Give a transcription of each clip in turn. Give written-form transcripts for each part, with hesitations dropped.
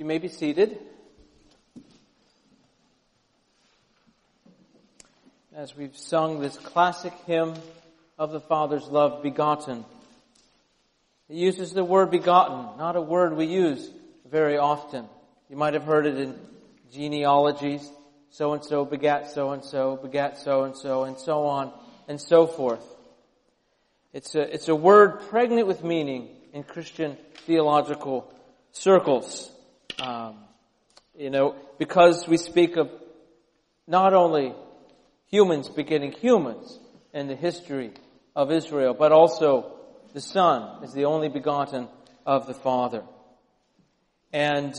You may be seated. As we've sung this classic hymn of the Father's love, Begotten. It uses the word begotten, not a word we use very often. You might have heard it in genealogies. So-and-so begat so-and-so, begat so-and-so, and so on and so forth. It's a word pregnant with meaning in Christian theological circles. Because we speak of not only humans begetting humans in the history of Israel, but also the Son is the only begotten of the Father. And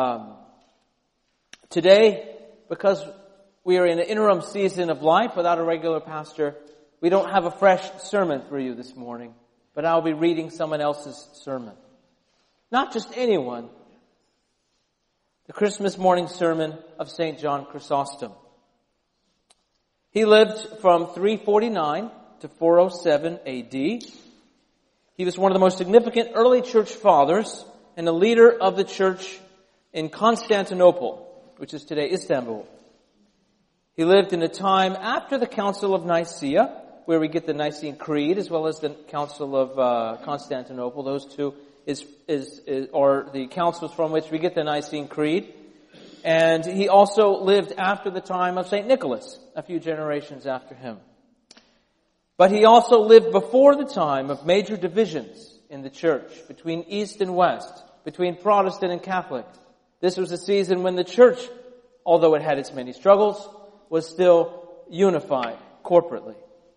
today, because we are in an interim season of life without a regular pastor, we don't have a fresh sermon for you this morning, but I'll be reading someone else's sermon. Not just anyone. The Christmas morning sermon of St. John Chrysostom. He lived from 349 to 407 AD. He was one of the most significant early church fathers and a leader of the church in Constantinople, which is today Istanbul. He lived in a time after the Council of Nicaea, where we get the Nicene Creed, as well as the Council of Constantinople. Those two are the councils from which we get the Nicene Creed. And he also lived after the time of St. Nicholas, a few generations after him. But he also lived before the time of major divisions in the church, between East and West, between Protestant and Catholic. This was a season when the church, although it had its many struggles, was still unified corporately.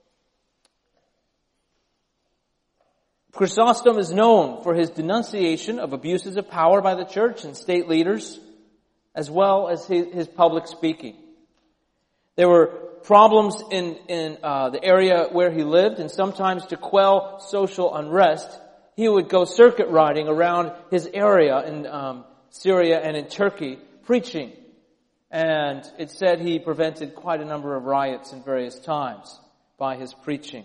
Chrysostom is known for his denunciation of abuses of power by the church and state leaders, as well as his public speaking. There were problems in the area where he lived, and sometimes to quell social unrest, he would go circuit riding around his area in Syria and in Turkey, preaching. And it said he prevented quite a number of riots in various times by his preaching.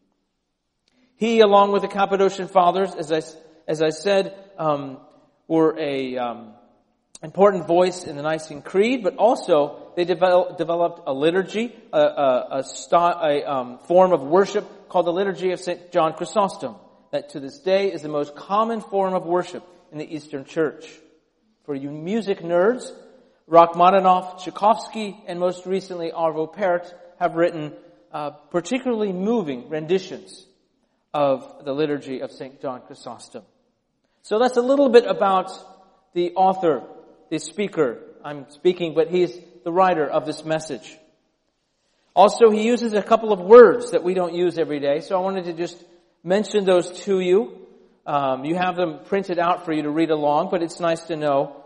He, along with the Cappadocian Fathers, as I said, were a important voice in the Nicene Creed, but also they developed a liturgy, a form of worship called the Liturgy of St. John Chrysostom, that to this day is the most common form of worship in the Eastern Church. For you music nerds, Rachmaninoff, Tchaikovsky, and most recently Arvo Pärt have written particularly moving renditions of the Liturgy of St. John Chrysostom. So that's a little bit about the author, the speaker. I'm speaking, but he's the writer of this message. Also, he uses a couple of words that we don't use every day, so I wanted to just mention those to you. You have them printed out for you to read along, but it's nice to know.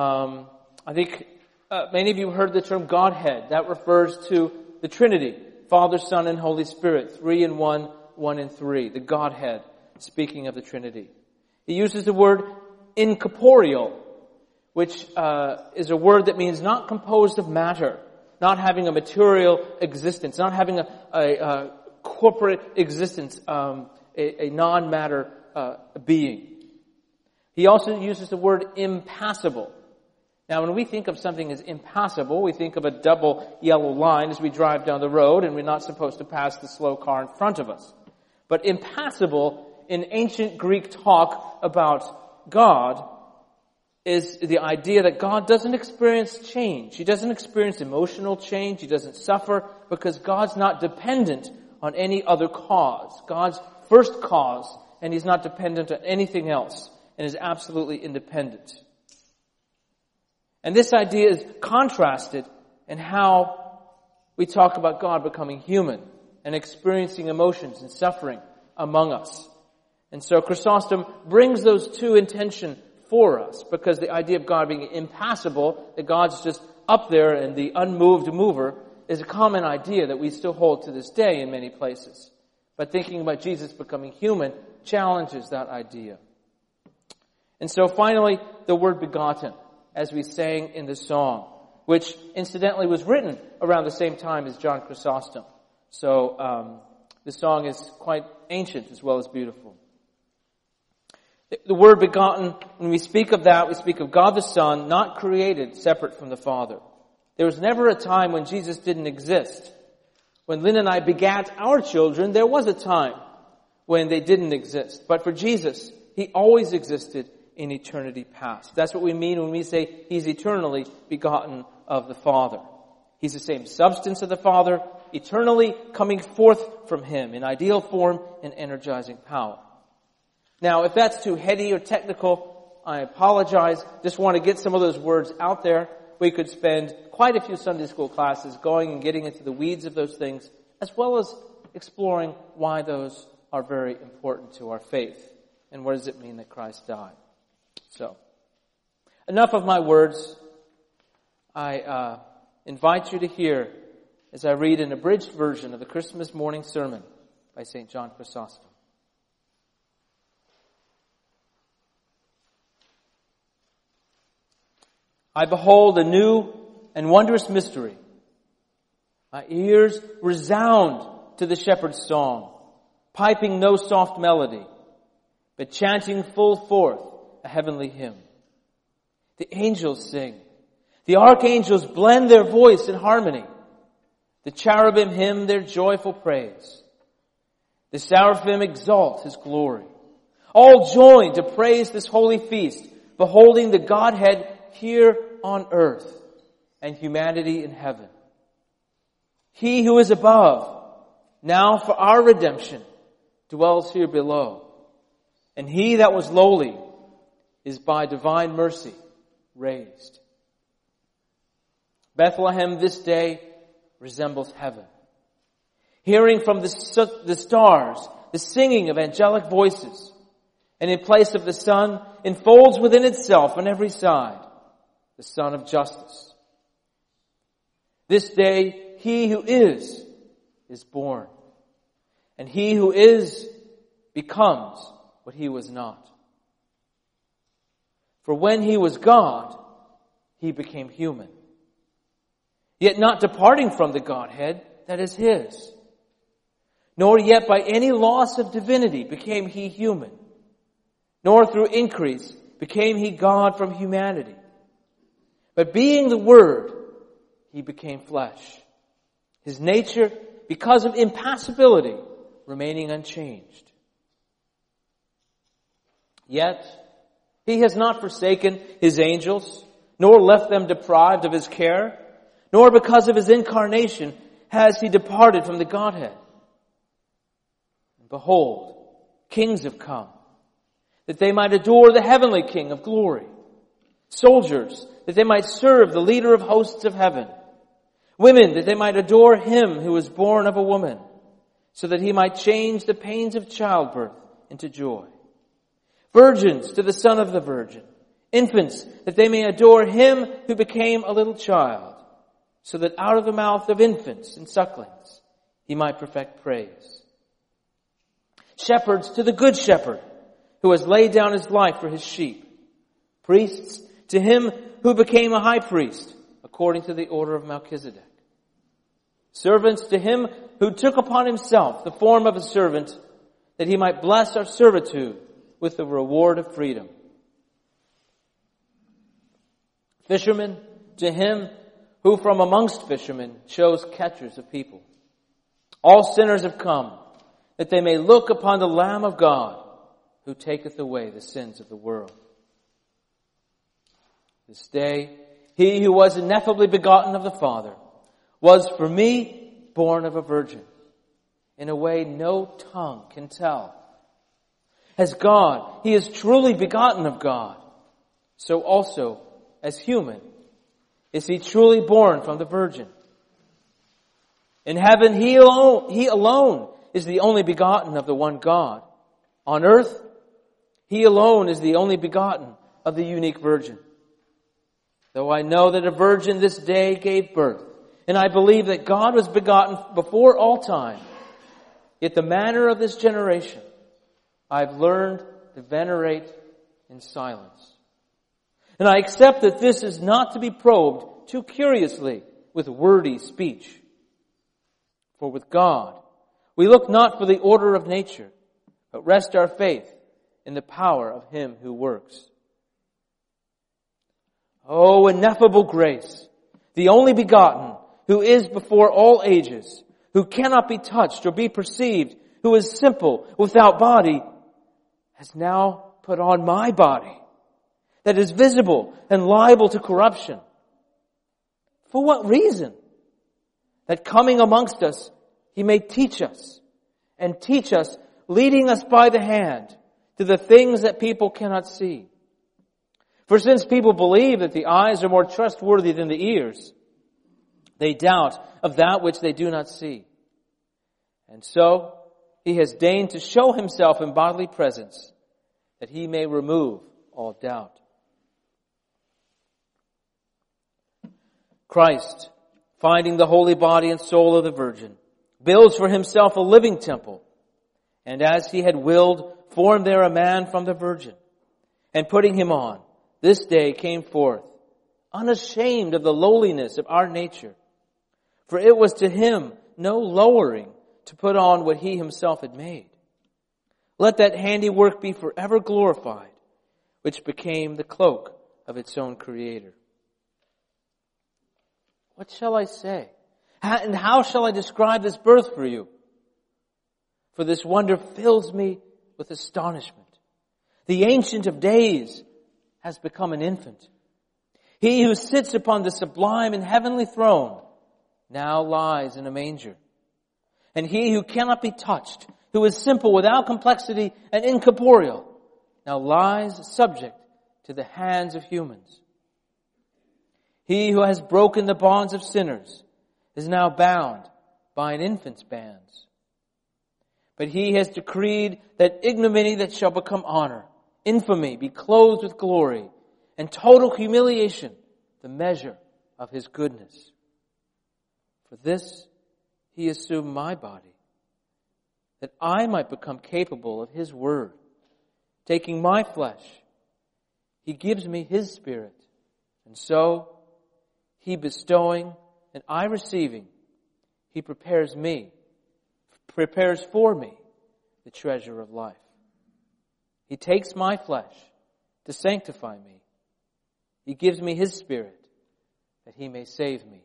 I think many of you heard the term Godhead. That refers to the Trinity, Father, Son, and Holy Spirit, 3 in 1, 1 in 3, the Godhead, speaking of the Trinity. He uses the word incorporeal, which is a word that means not composed of matter, not having a material existence, not having a corporate existence, a non-matter being. He also uses the word impassible. Now, when we think of something as impassable, we think of a double yellow line as we drive down the road, and we're not supposed to pass the slow car in front of us. But impassible, in ancient Greek talk about God, is the idea that God doesn't experience change. He doesn't experience emotional change. He doesn't suffer because God's not dependent on any other cause. God's first cause, and He's not dependent on anything else, and is absolutely independent. And this idea is contrasted in how we talk about God becoming human and experiencing emotions and suffering among us. And so Chrysostom brings those two in tension for us, because the idea of God being impassible, that God's just up there and the unmoved mover, is a common idea that we still hold to this day in many places. But thinking about Jesus becoming human challenges that idea. And so finally, the word begotten, as we sang in the song, which incidentally was written around the same time as John Chrysostom. So the song is quite ancient as well as beautiful. The word begotten, when we speak of that, we speak of God the Son, not created, separate from the Father. There was never a time when Jesus didn't exist. When Lynn and I begat our children, there was a time when they didn't exist. But for Jesus, He always existed in eternity past. That's what we mean when we say He's eternally begotten of the Father. He's the same substance of the Father, eternally coming forth from Him in ideal form and energizing power. Now, if that's too heady or technical, I apologize. Just want to get some of those words out there. We could spend quite a few Sunday school classes going and getting into the weeds of those things, as well as exploring why those are very important to our faith. And what does it mean that Christ died? So, enough of my words. I invite you to hear as I read an abridged version of the Christmas morning sermon by St. John Chrysostom. I behold a new and wondrous mystery. My ears resound to the shepherd's song, piping no soft melody, but chanting full forth a heavenly hymn. The angels sing. The archangels blend their voice in harmony. The cherubim hymn their joyful praise. The seraphim exalt His glory. All join to praise this holy feast, beholding the Godhead here on earth and humanity in heaven. He who is above, now for our redemption, dwells here below. And He that was lowly is by divine mercy raised. Bethlehem this day resembles heaven. Hearing from the stars the singing of angelic voices, and in place of the sun enfolds within itself on every side the Son of Justice. This day He who is born. And He who is becomes what He was not. For when He was God, He became human. Yet not departing from the Godhead that is His. Nor yet by any loss of divinity became He human. Nor through increase became He God from humanity. But being the Word, He became flesh. His nature, because of impassibility, remaining unchanged. Yet, He has not forsaken His angels, nor left them deprived of His care, nor because of His incarnation has He departed from the Godhead. And behold, kings have come, that they might adore the heavenly King of glory. Soldiers, that they might serve the leader of hosts of heaven. Women, that they might adore Him who was born of a woman, so that He might change the pains of childbirth into joy. Virgins to the Son of the Virgin. Infants, that they may adore Him who became a little child, so that out of the mouth of infants and sucklings He might perfect praise. Shepherds to the Good Shepherd, who has laid down His life for His sheep. Priests to Him who became a high priest, according to the order of Melchizedek. Servants to Him who took upon Himself the form of a servant, that He might bless our servitude with the reward of freedom. Fishermen to Him who from amongst fishermen chose catchers of people. All sinners have come, that they may look upon the Lamb of God, who taketh away the sins of the world. This day, He who was ineffably begotten of the Father was for me born of a virgin, in a way no tongue can tell. As God, He is truly begotten of God, so also as human is He truly born from the Virgin. In heaven, He alone is the only begotten of the one God. On earth, He alone is the only begotten of the unique Virgin. Though I know that a virgin this day gave birth, and I believe that God was begotten before all time, yet the manner of this generation I've learned to venerate in silence. And I accept that this is not to be probed too curiously with wordy speech. For with God, we look not for the order of nature, but rest our faith in the power of Him who works. O ineffable grace, the only begotten, who is before all ages, who cannot be touched or be perceived, who is simple, without body, has now put on my body, that is visible and liable to corruption. For what reason? That coming amongst us, He may teach us, and teach us, leading us by the hand to the things that people cannot see. For since people believe that the eyes are more trustworthy than the ears, they doubt of that which they do not see. And so He has deigned to show Himself in bodily presence, that He may remove all doubt. Christ, finding the holy body and soul of the Virgin, builds for Himself a living temple, and as He had willed, formed there a man from the Virgin, and putting Him on, this day came forth, unashamed of the lowliness of our nature. For it was to Him no lowering to put on what He Himself had made. Let that handiwork be forever glorified, which became the cloak of its own Creator. What shall I say? And how shall I describe this birth for you? For this wonder fills me with astonishment. The Ancient of Days has become an infant. He who sits upon the sublime and heavenly throne now lies in a manger. And He who cannot be touched, who is simple without complexity and incorporeal, now lies subject to the hands of humans. He who has broken the bonds of sinners is now bound by an infant's bands. But He has decreed that ignominy that shall become honor, infamy be clothed with glory, and total humiliation the measure of His goodness. For this He assumed my body, that I might become capable of His word. Taking my flesh, He gives me His Spirit, and so He bestowing and I receiving, He prepares for me the treasure of life. He takes my flesh to sanctify me. He gives me His Spirit that He may save me.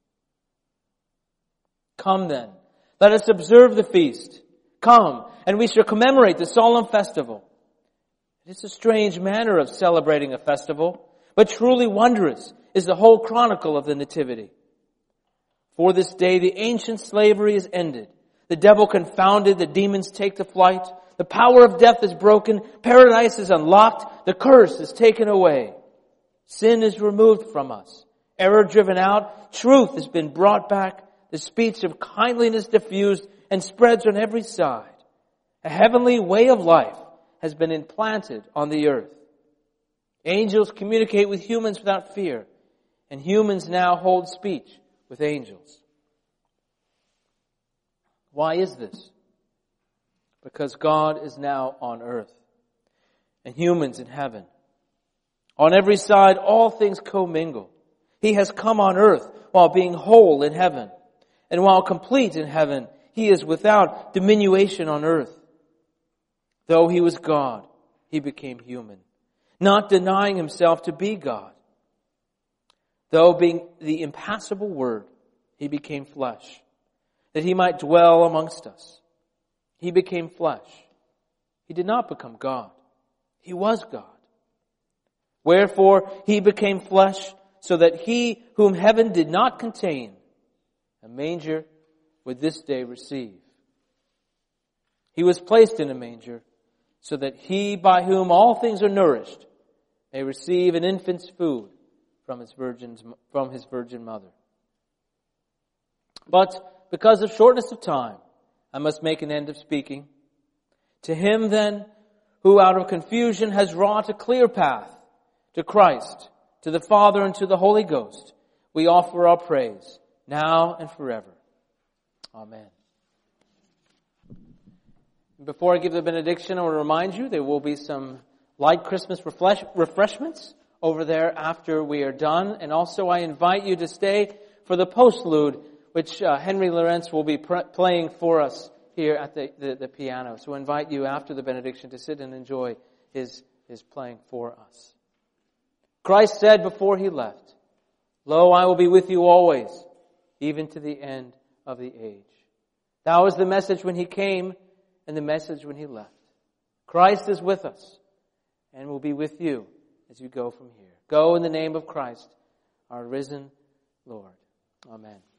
Come then, let us observe the feast. Come, and we shall commemorate the solemn festival. It is a strange manner of celebrating a festival, but truly wondrous is the whole chronicle of the Nativity. For this day the ancient slavery is ended. The devil confounded, the demons take to flight. The power of death is broken. Paradise is unlocked. The curse is taken away. Sin is removed from us. Error driven out. Truth has been brought back. The speech of kindliness diffused and spreads on every side. A heavenly way of life has been implanted on the earth. Angels communicate with humans without fear, and humans now hold speech with angels. Why is this? Because God is now on earth, and humans in heaven. On every side, all things commingle. He has come on earth while being whole in heaven, and while complete in heaven, He is without diminution on earth. Though He was God, He became human, not denying Himself to be God. Though being the impassible Word, He became flesh, that He might dwell amongst us. He became flesh. He did not become God. He was God. Wherefore He became flesh, so that He whom heaven did not contain, a manger would this day receive. He was placed in a manger, so that He by whom all things are nourished may receive an infant's food from His virgin mother. But because of shortness of time, I must make an end of speaking. To Him then, who out of confusion has wrought a clear path to Christ, to the Father and to the Holy Ghost, we offer our praise, now and forever. Amen. Before I give the benediction, I want to remind you there will be some light Christmas refreshments over there after we are done. And also I invite you to stay for the postlude, which Henry Lawrence will be playing for us here at the piano. So I invite you after the benediction to sit and enjoy his playing for us. Christ said before he left, "Lo, I will be with you always, even to the end of the age." That was the message when he came and the message when he left. Christ is with us and will be with you as you go from here. Go in the name of Christ, our risen Lord. Amen.